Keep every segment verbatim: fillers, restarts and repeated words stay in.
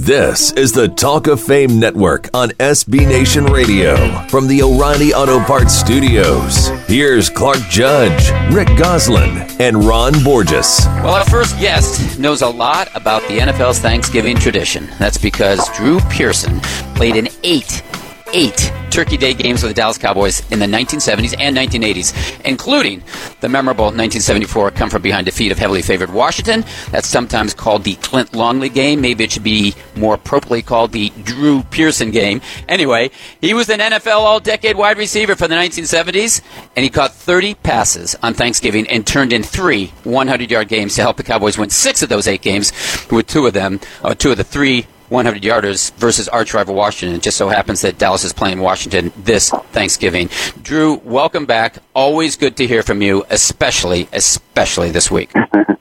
This is the Talk of Fame Network on S B Nation Radio from the O'Reilly Auto Parts Studios. Here's Clark Judge, Rick Goslin, and Ron Borges. Well, our first guest knows a lot about the N F L's Thanksgiving tradition. That's because Drew Pearson played in eight, eight Turkey Day games with the Dallas Cowboys in the nineteen seventies and nineteen eighties, including the memorable nineteen seventy-four come-from-behind defeat of heavily favored Washington. That's sometimes called the Clint Longley game. Maybe it should be more appropriately called the Drew Pearson game. Anyway, he was an N F L all-decade wide receiver for the nineteen seventies, and he caught thirty passes on Thanksgiving and turned in three hundred-yard games to help the Cowboys win six of those eight games, with two of them, uh, two of the three hundred-yarders versus arch rival Washington. It just so happens that Dallas is playing Washington this Thanksgiving. Drew, welcome back. Always good to hear from you, especially, especially this week.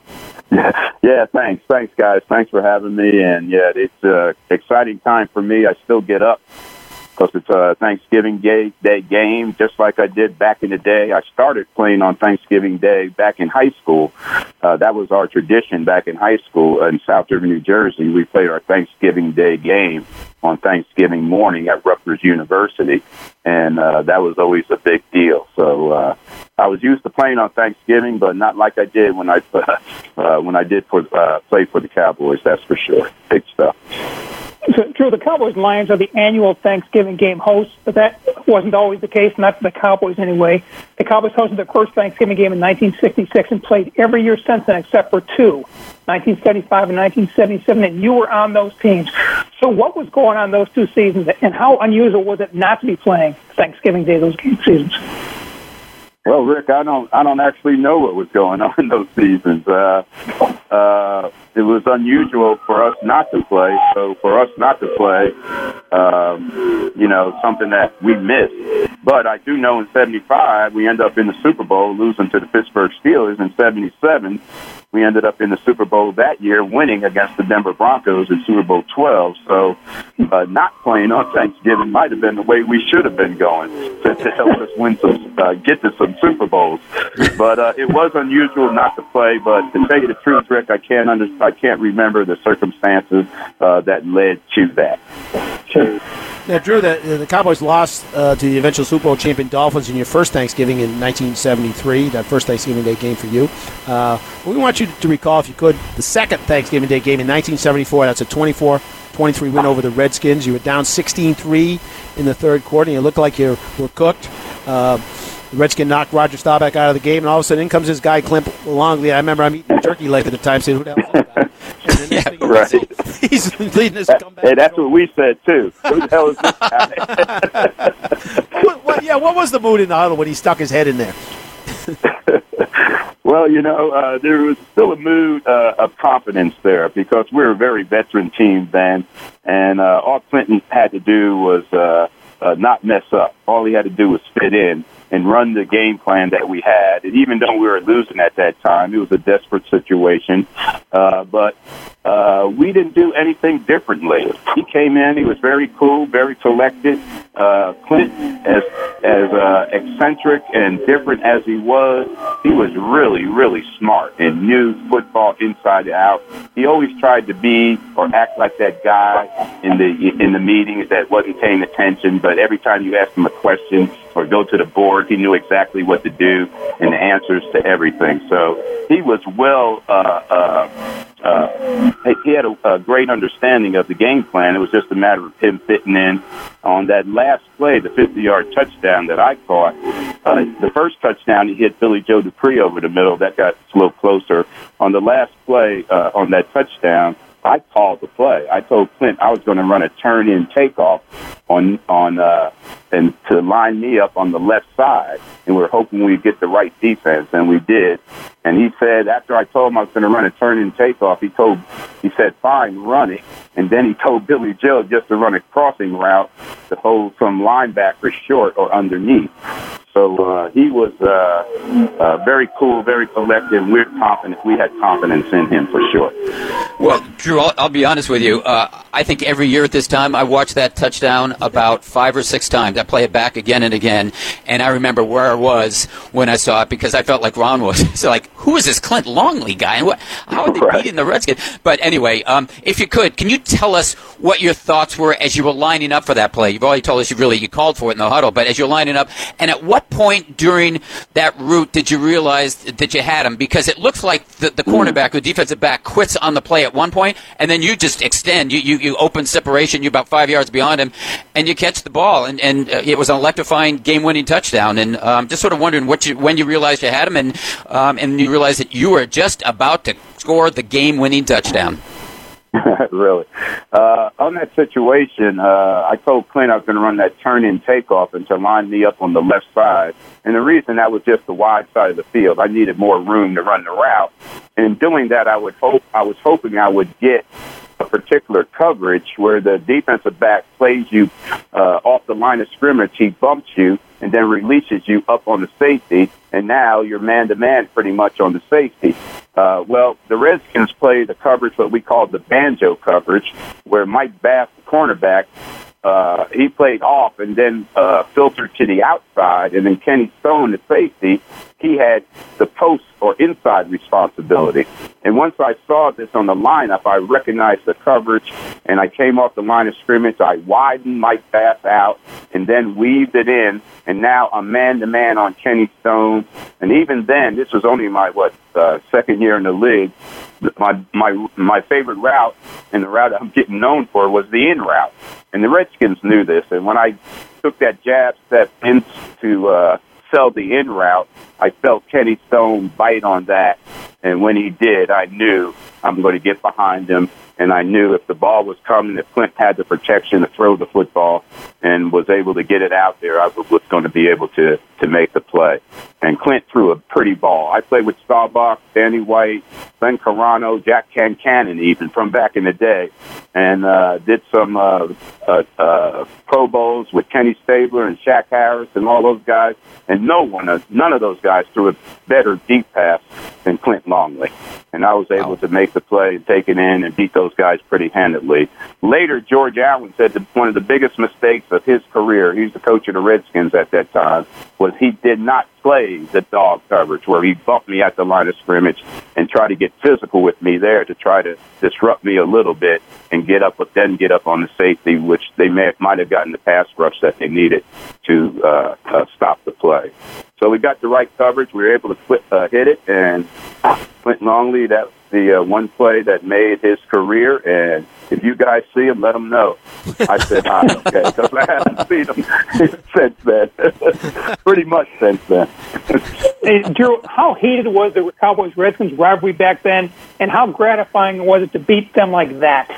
yeah, yeah, thanks. Thanks, guys. Thanks for having me. And, yeah, it's an exciting time for me. I still get up because it's a Thanksgiving Day game, just like I did back in the day. I started playing on Thanksgiving Day back in high school. Uh, that was our tradition back in high school in South River, New Jersey. We played our Thanksgiving Day game on Thanksgiving morning at Rutgers University, and uh, that was always a big deal. So uh, I was used to playing on Thanksgiving, but not like I did when I uh, when I did for, uh, play for the Cowboys. That's for sure. Big stuff. So, Drew, the Cowboys Lions are the annual Thanksgiving game hosts, but that wasn't always the case, not for the Cowboys anyway. The Cowboys hosted their first Thanksgiving game in nineteen sixty-six and played every year since then except for two, nineteen seventy-five and nineteen seventy-seven, and you were on those teams. So what was going on those two seasons, and how unusual was it not to be playing Thanksgiving Day those game seasons? Well, Rick, I don't, I don't actually know what was going on in those seasons. Uh, uh, it was unusual for us not to play. So for us not to play, um, you know, something that we missed. But I do know in seventy-five we ended up in the Super Bowl losing to the Pittsburgh Steelers. In seventy-seven we ended up in the Super Bowl that year, winning against the Denver Broncos in Super Bowl twelve. So uh, not playing on Thanksgiving might have been the way we should have been going to, to help us win some, uh, get to some Super Bowls. But uh, it was unusual not to play. But to tell you the truth, Rick, I can't under, I can't remember the circumstances uh, that led to that. Sure. Now, Drew, the, the Cowboys lost uh, to the eventual Super Bowl champion Dolphins in your first Thanksgiving in nineteen seventy-three, that first Thanksgiving Day game for you. Uh, we want you to recall, if you could, the second Thanksgiving Day game in nineteen seventy-four. That's a twenty-four twenty-three win over the Redskins. You were down sixteen three in the third quarter, and you looked like you were cooked. Uh, the Redskin knocked Roger Staubach out of the game, and all of a sudden in comes this guy, Clint Longley. I remember I'm eating a turkey leg at the time, saying, who the hell is that guy? Yeah, right. He's leading this comeback. Hey, that's what we said, too. Who the hell is this guy? what, what, yeah, what was the mood in the huddle when he stuck his head in there? Well, you know, uh, there was still a mood uh, of confidence there because we were a very veteran team then, and uh, all Clinton had to do was uh, uh, not mess up. All he had to do was fit in and run the game plan that we had. And even though we were losing at that time, it was a desperate situation. Uh, but uh, we didn't do anything differently. He came in, he was very cool, very collected. Uh, Clint, as as uh, eccentric and different as he was, he was really, really smart and knew football inside and out. He always tried to be or act like that guy in the in the meetings that wasn't paying attention, but every time you asked him a question or go to the board, he knew exactly what to do and the answers to everything. So he was well, uh, uh, uh, he had a, a great understanding of the game plan. It was just a matter of him fitting in. On that last play, the fifty-yard touchdown that I caught, uh, the first touchdown, he hit Billy Joe Dupree over the middle. That got a little closer. On the last play, uh, on that touchdown, I called the play. I told Clint I was going to run a turn-in takeoff on on uh, and to line me up on the left side, and we were hoping we'd get the right defense, and we did. And he said, after I told him I was going to run a turn-in takeoff, he told, he said, fine, run it. And then he told Billy Joe just to run a crossing route to hold some linebacker short or underneath. So uh, he was uh, uh, very cool, very collected. We're confident. We had confidence in him for sure. Well, Drew, I'll, I'll be honest with you. Uh, I think every year at this time, I watch that touchdown about five or six times. I play it back again and again, and I remember where I was when I saw it because I felt like Ron was. So, like, who is this Clint Longley guy? And what, how are they right. beating the Redskins? But anyway, um, if you could, can you tell us what your thoughts were as you were lining up for that play? You've already told us you really you called for it in the huddle, but as you're lining up, and at what point during that route did you realize that you had him? Because it looks like the, the cornerback, the defensive back, quits on the play at one point, and then you just extend. You, you, you open separation. You're about five yards beyond him, and you catch the ball. And, and uh, it was an electrifying game-winning touchdown. And um, just sort of wondering what you, when you realized you had him, and um, and you realized that you were just about to score the game-winning touchdown. Really. Uh, on that situation, uh, I told Clint I was going to run that turn-in takeoff and to line me up on the left side. And the reason that was just the wide side of the field. I needed more room to run the route. And in doing that, I would hope I was hoping I would get a particular coverage where the defensive back plays you uh, off the line of scrimmage. He bumps you and then releases you up on the safety, and now you're man-to-man pretty much on the safety. Uh, well, the Redskins played the coverage, what we call the banjo coverage, where Mike Bass, the cornerback, uh, he played off and then uh, filtered to the outside, and then Kenny Stone, the safety, he had the post or inside responsibility. And once I saw this on the lineup, I recognized the coverage, and I came off the line of scrimmage. I widened Mike Bass out and then weaved it in, and now I'm man-to-man on Kenny Stone. And even then, this was only my, what, uh, second year in the league, my my my favorite route, and the route I'm getting known for, was the in route. And the Redskins knew this, and when I took that jab step into uh, sell the in route, I felt Kenny Stone bite on that. And when he did, I knew I'm going to get behind him. And I knew if the ball was coming, if Clint had the protection to throw the football and was able to get it out there, I was going to be able to, to make the play. And Clint threw a pretty ball. I played with Staubach, Danny White, Ben Carano, Jack Cancannon, even from back in the day, and uh, did some uh, uh, uh, Pro Bowls with Kenny Stabler and Shaq Harris and all those guys. And no one, uh, none of those guys threw a better deep pass than Clint Longley. And I was able to make the play and take it in and beat those guys pretty handedly. Later, George Allen said that one of the biggest mistakes of his career, he's the coach of the Redskins at that time, was he did not play the dog coverage where he bumped me at the line of scrimmage and tried to get physical with me there to try to disrupt me a little bit and get up, but then get up on the safety, which they may, might have gotten the pass rush that they needed to uh, uh, stop the play. So we got the right coverage. We were able to quit, uh, hit it, and Clint Longley, that's the uh, one play that made his career. And if you guys see him, let him know. I said, hi, okay, because I haven't seen him since then. Pretty much since then. Hey, Drew, how heated was the Cowboys-Redskins rivalry back then, and how gratifying was it to beat them like that?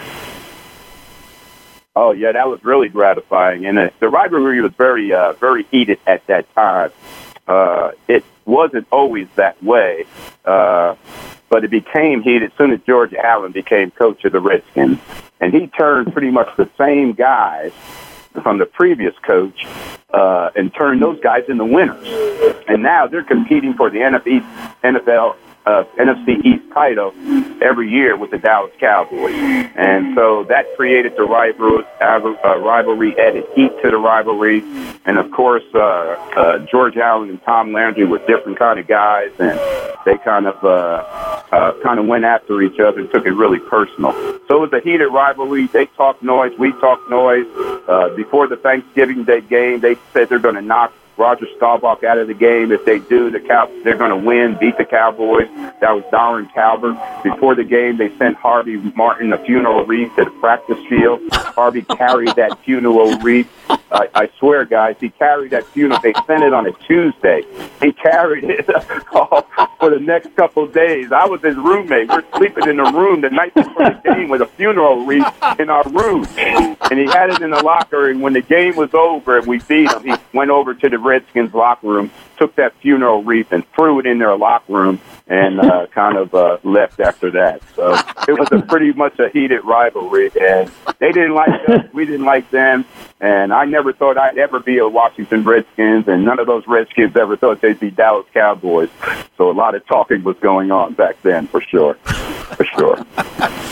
Oh, yeah, that was really gratifying. And uh, the rivalry was very, uh, very heated at that time. Uh, it wasn't always that way, uh, but it became heated as soon as George Allen became coach of the Redskins. And he turned pretty much the same guys from the previous coach uh, and turned those guys into winners. And now they're competing for the N F L Uh, N F C East title every year with the Dallas Cowboys. And so that created the rivalry, uh, rivalry added heat to the rivalry. And, of course, uh, uh, George Allen and Tom Landry were different kind of guys, and they kind of uh, uh, kind of went after each other and took it really personal. So it was a heated rivalry. They talked noise. We talked noise. Uh, before the Thanksgiving Day game, they said they're going to knock Roger Staubach out of the game. If they do, the Cow- they're going to win, beat the Cowboys. That was Darren Calvert. Before the game, they sent Harvey Martin a funeral wreath to the practice field. Harvey carried that funeral wreath. Uh, I swear, guys, he carried that funeral. They sent it on a Tuesday. He carried it for the next couple of days. I was his roommate. We're sleeping in the room the night before the game with a funeral wreath in our room. And he had it in the locker, and when the game was over and we beat him, he went over to the Redskins locker room, took that funeral wreath and threw it in their locker room, and uh, kind of uh, left after that. So it was a pretty much a heated rivalry, and they didn't like us, we didn't like them, and I never thought I'd ever be a Washington Redskins, and none of those Redskins ever thought they'd be Dallas Cowboys. So a lot of talking was going on back then, for sure, for sure.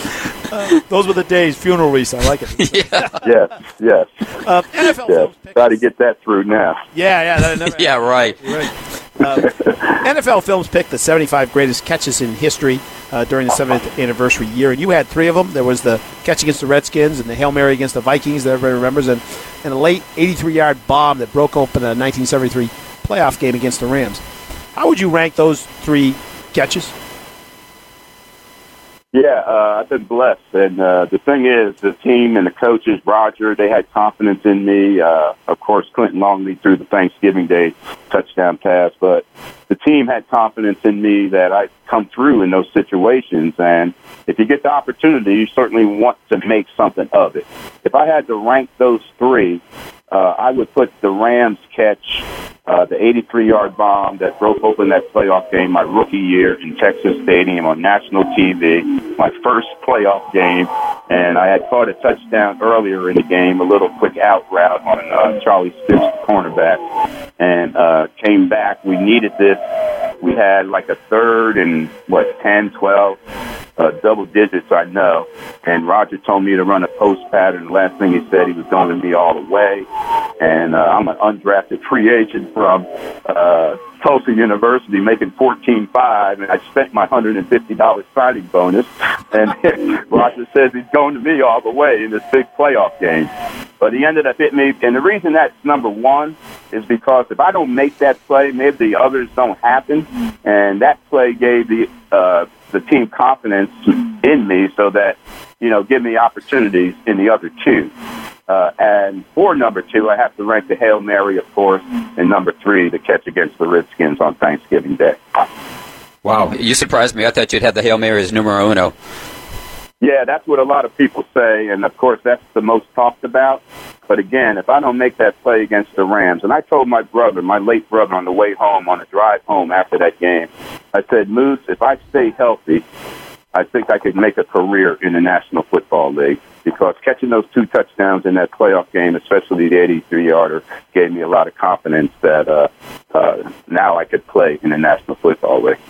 Uh, those were the days. Funeral wreaths. I like it. Yeah. Yes, yes. Uh, N F L yes. films. Pick Try to get that through now. Yeah, yeah. That never Yeah, right. Right. Uh, N F L Films picked the seventy-five greatest catches in history uh, during the seventieth anniversary year, and you had three of them. There was the catch against the Redskins and the Hail Mary against the Vikings that everybody remembers, and, and a late eighty-three-yard bomb that broke open a nineteen seventy-three playoff game against the Rams. How would you rank those three catches? Yeah, uh, I've been blessed. And uh, the thing is, the team and the coaches, Roger, they had confidence in me. Uh, of course, Clinton Longley threw the Thanksgiving Day touchdown pass. But the team had confidence in me that I'd come through in those situations. And if you get the opportunity, you certainly want to make something of it. If I had to rank those three, uh, I would put the Rams catch, Uh, the eighty-three-yard bomb that broke open that playoff game my rookie year in Texas Stadium on national T V, my first playoff game, and I had caught a touchdown earlier in the game, a little quick out route on uh, Charlie Stitch, cornerback, and uh, came back. We needed this. We had like a third and, what, ten, twelve, uh, double digits, I know, and Roger told me to run a post pattern. The last thing he said, he was going to be all the way, and uh, I'm an undrafted free agent from uh, Tulsa University making fourteen five, and I spent my one hundred fifty dollars signing bonus, and Roger says he's going to be all the way in this big playoff game. But he ended up hitting me, and the reason that's number one is because if I don't make that play, maybe the others don't happen, and that play gave the uh, the team confidence in me so that, you know, give me opportunities in the other two. Uh, and for number two, I have to rank the Hail Mary, of course, and number three, the catch against the Redskins on Thanksgiving Day. Wow, you surprised me. I thought you'd have the Hail Mary as numero uno. Yeah, that's what a lot of people say, and of course that's the most talked about. But again, if I don't make that play against the Rams, and I told my brother, my late brother, on the way home, on the drive home after that game, I said, Moose, if I stay healthy, I think I could make a career in the National Football League, because catching those two touchdowns in that playoff game, especially the eighty-three-yarder, gave me a lot of confidence that uh, uh, now I could play in the National Football League.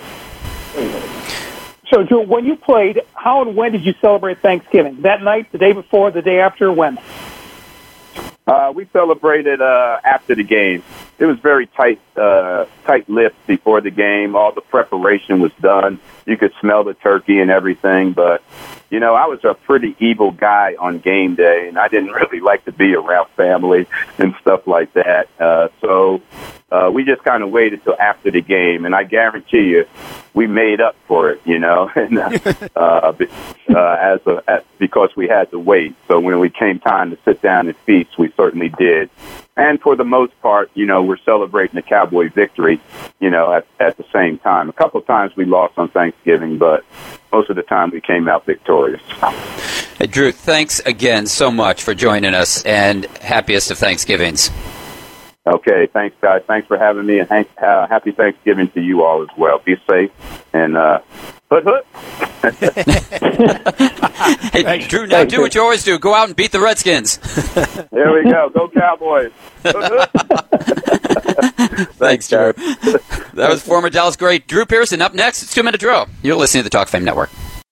So, Drew, when you played, how and when did you celebrate Thanksgiving? That night, the day before, the day after, when? Uh, we celebrated uh, after the game. It was very tight, uh, tight-lipped before the game. All the preparation was done. You could smell the turkey and everything. But, you know, I was a pretty evil guy on game day, and I didn't really like to be around family and stuff like that. Uh, so uh, we just kind of waited till after the game, and I guarantee you, we made up for it, you know, and, uh, uh, uh, as a, as, because we had to wait. So when we came time to sit down and feast, we certainly did. And for the most part, you know, we're celebrating the Cowboy victory, you know, at, at the same time. A couple of times we lost on Thanksgiving, but most of the time we came out victorious. Hey, Drew, thanks again so much for joining us, and happiest of Thanksgivings. Okay, thanks, guys. Thanks for having me, and ha- uh, happy Thanksgiving to you all as well. Be safe, and uh, hoot, hoot. Hey, Thanks. Drew, now do what you always do. Go out and beat the Redskins. There we go. Go Cowboys. Hoot, hoot. Thanks, Drew. That was former Dallas great Drew Pearson. Up next, it's Two Minute Drill. You're listening to the Talk Fame Network.